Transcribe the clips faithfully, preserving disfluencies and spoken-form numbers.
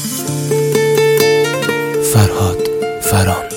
فرهاد فران.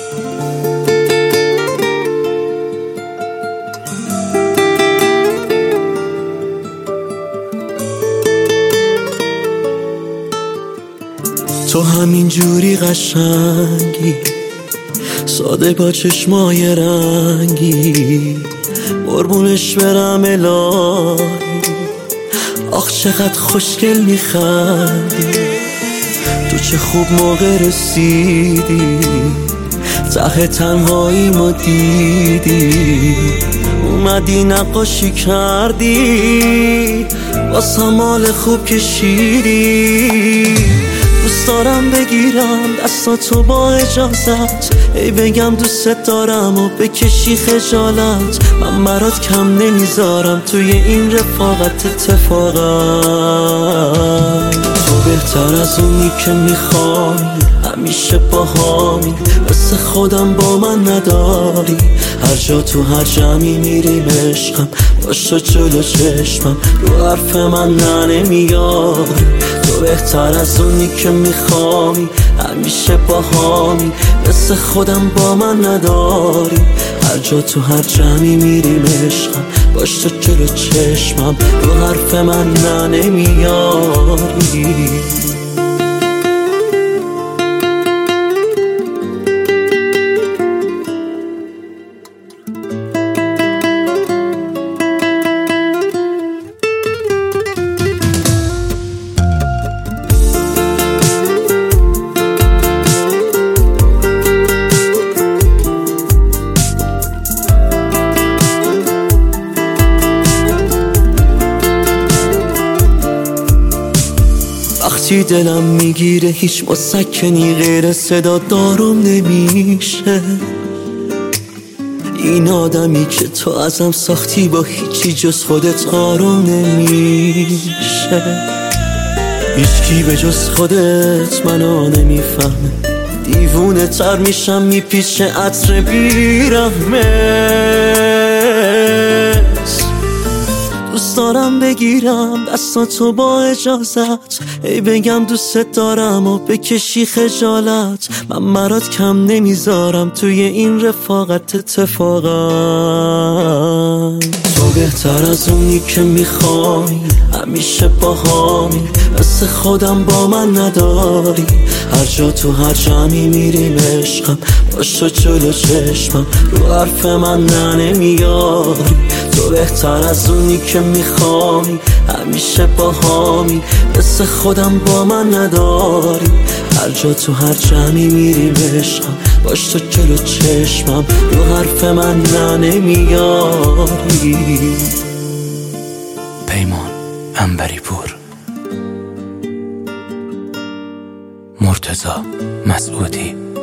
تو همین جوری قشنگی، ساده با چشمای رنگی، قربونش برم الهی. آخ چقدر خوشگل میخندی، تو چه خوب موقع رسیدی، ته تنهایی ما دیدی، اومدی نقاشی کردی، واسه مال خوب کشیدی. دوست دارم بگیرم دستاتو با اجازت، ای بگم دوست دارم و بکشی خجالت. من برات کم نمیذارم توی این رفاقت اتفاقا. تو بهتر از اونی که میخوای، همیشه با همی، مثل خودم با من نداری. هر جا تو هر جمعی میریم عشقم، باش تو جلو چشمم، رو حرف من نه نمیاری. تو بهتر از اونی که میخوای، همیشه با همی، مثل خودم با من نداری. هر جا تو هر جمعی میریم عشقم، باش تو جلو چشمم، رو حرف من نه نمیاری. وقتی دلم میگیره هیچ مسکنی غیر صدا دارم نمیشه. این آدمی که تو ازم ساختی با هیچی جز خودت آروم نمیشه. هیچکی به جز خودت منو نمیفهمه، دیوونه تر میشم میپیچه عطر بیرحمه. دوست دارم بگیرم دستاتو با اجازت، ای بگم دوست دارم و بکشی خجالت. من برات کم نمیذارم توی این رفاقت اتفاقا. تو بهتر از اونی که میخوای، همیشه با همی، مثل خودم با من نداری. هر جا تو هر جمعی میریم عشقم، باش تو جلو چشمم، رو حرف من نه نمیاری. تو بهتر از اونی که میخوای، همیشه با همی، مثل خودم با من نداری. هر جا تو هر جمعی میریم عشقم، باش تو جلو چشمم، رو حرف من نه نمیاری. پیمان عنبری پور. مرتضی مسعودی.